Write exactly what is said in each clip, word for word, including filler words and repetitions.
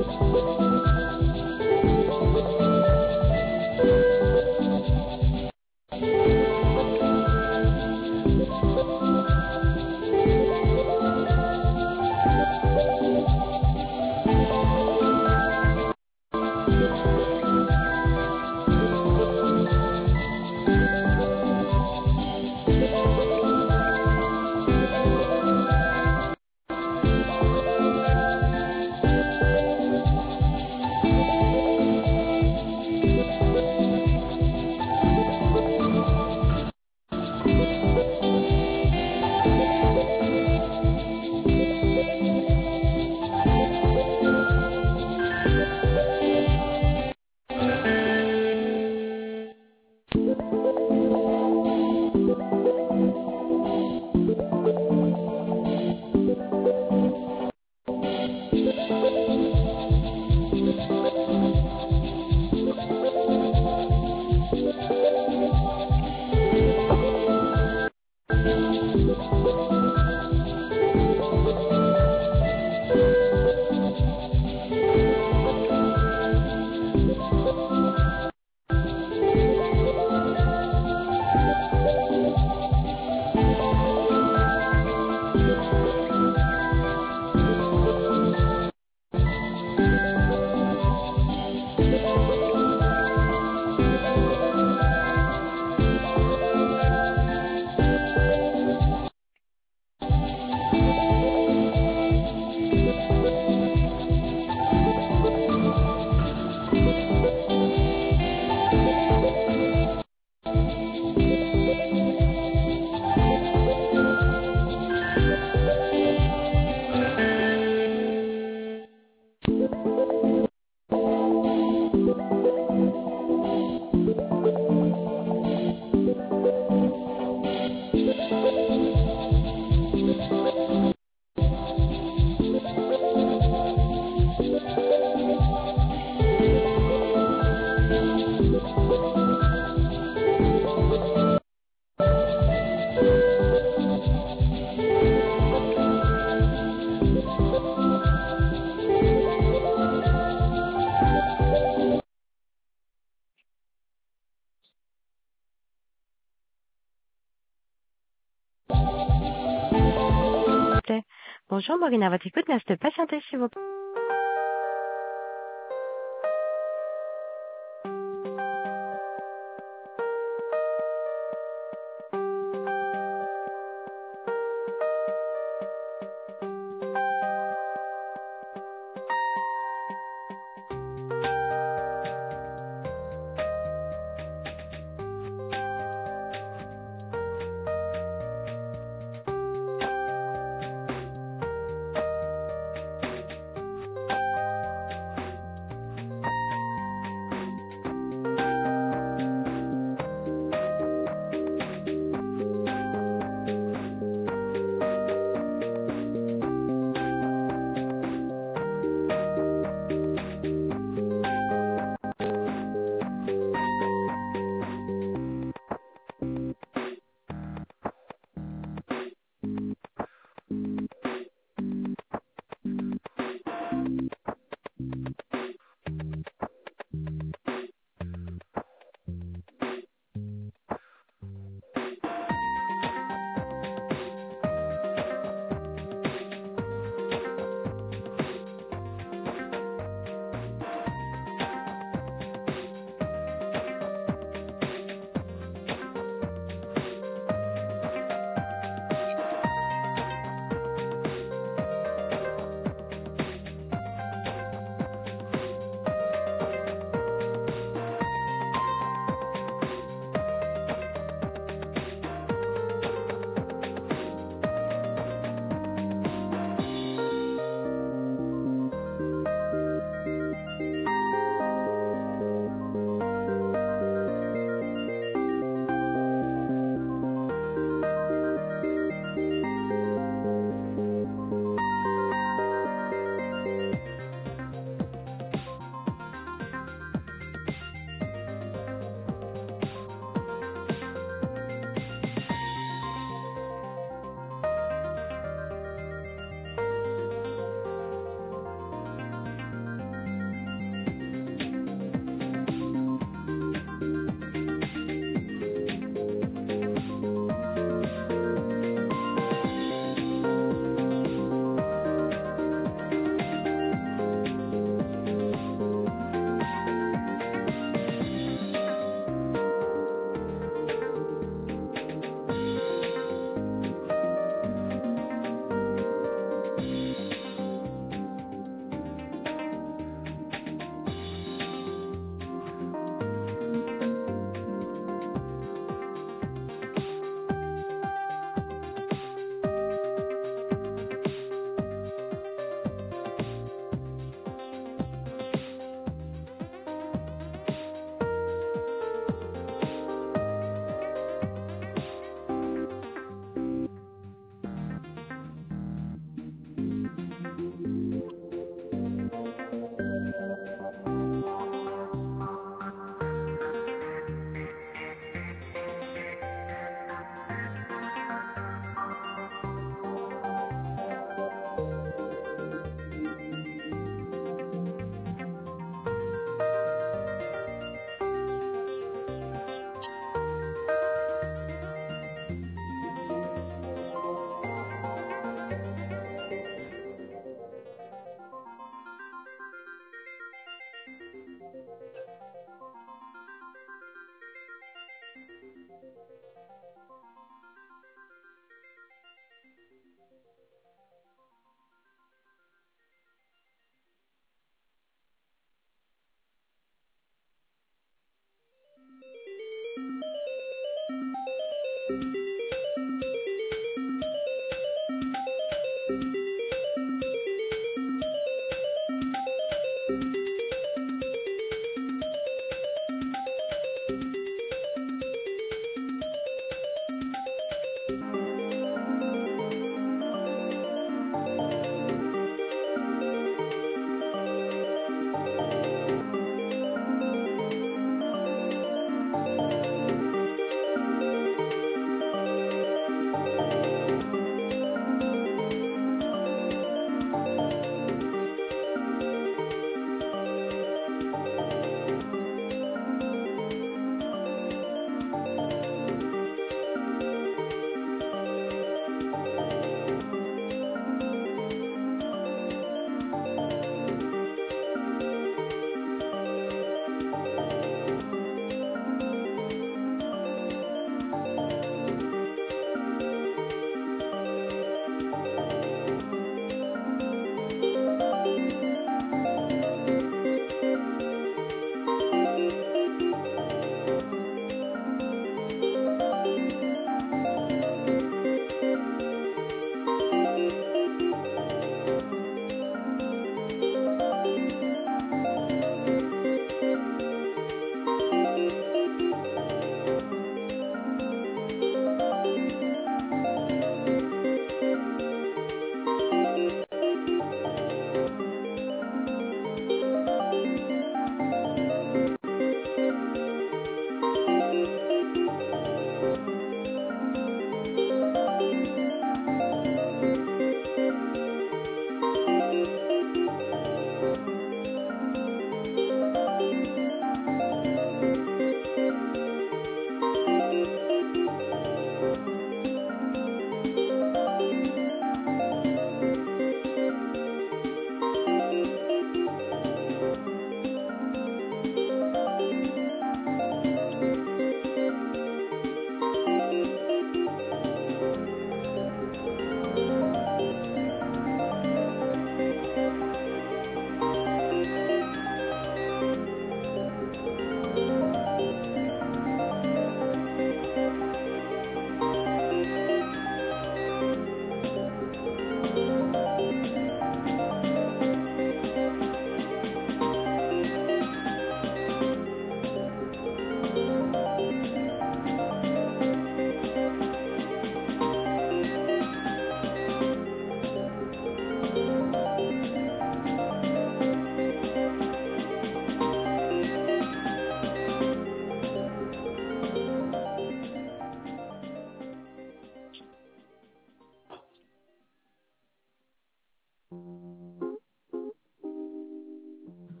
Bonjour, Maureen, à votre écoute, reste patienter s'il vous plaît.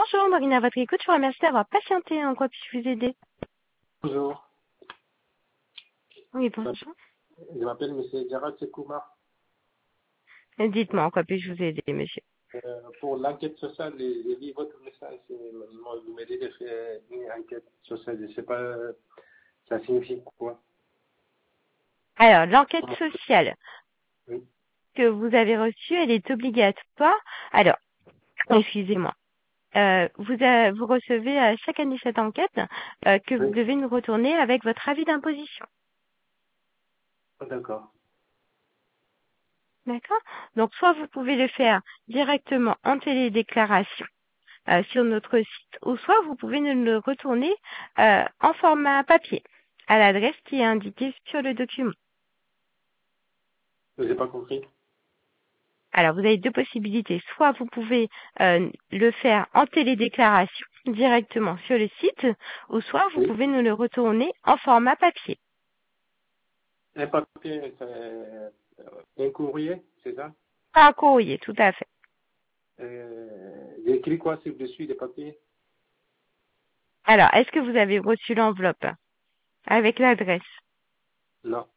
Bonjour, Marine, à votre écoute. Je vous remercie d'avoir patienté. En quoi puis-je vous aider? Bonjour, Oui, je bonjour. m'appelle M. Gerard Sekouma. Dites-moi, en quoi puis-je vous aider, monsieur? Euh, pour l'enquête sociale, j'ai j'ai lu votre message. et Vous m'aidez de faire une enquête sociale. Je ne sais pas, ça signifie quoi. Alors, l'enquête sociale Oui, que vous avez reçue, elle est obligatoire. Alors, excusez-moi. Euh, vous, a- vous recevez à chaque année cette enquête euh, que vous oui, devez nous retourner avec votre avis d'imposition. d'accord. D'accord? Donc, soit vous pouvez le faire directement en télédéclaration euh, sur notre site, ou soit vous pouvez nous le retourner euh, en format papier à l'adresse qui est indiquée sur le document. Je n'ai pas compris. Alors, vous avez deux possibilités. Soit vous pouvez euh, le faire en télédéclaration directement sur le site, ou soit vous Oui, pouvez nous le retourner en format papier. un papier, c'est euh, un courrier, c'est ça? Pas un courrier, tout à fait. Euh, J'ai écrit quoi sur dessus des papiers? Alors, est-ce que vous avez reçu l'enveloppe avec l'adresse? Non.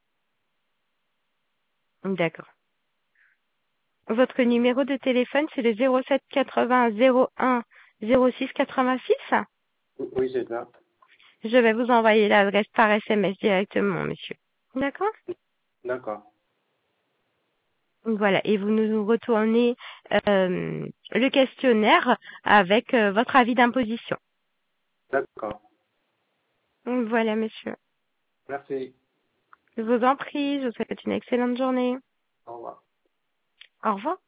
D'accord. Votre numéro de téléphone, c'est le zéro sept quatre-vingts zéro un zéro six quatre-vingt-six. Oui, oui, c'est ça. Je vais vous envoyer l'adresse par S M S directement, monsieur. D'accord? D'accord. Voilà. Et vous nous retournez euh, le questionnaire avec euh, votre avis d'imposition. D'accord. Voilà, monsieur. Merci. Je vous en prie. Je vous souhaite une excellente journée. Au revoir. Au revoir.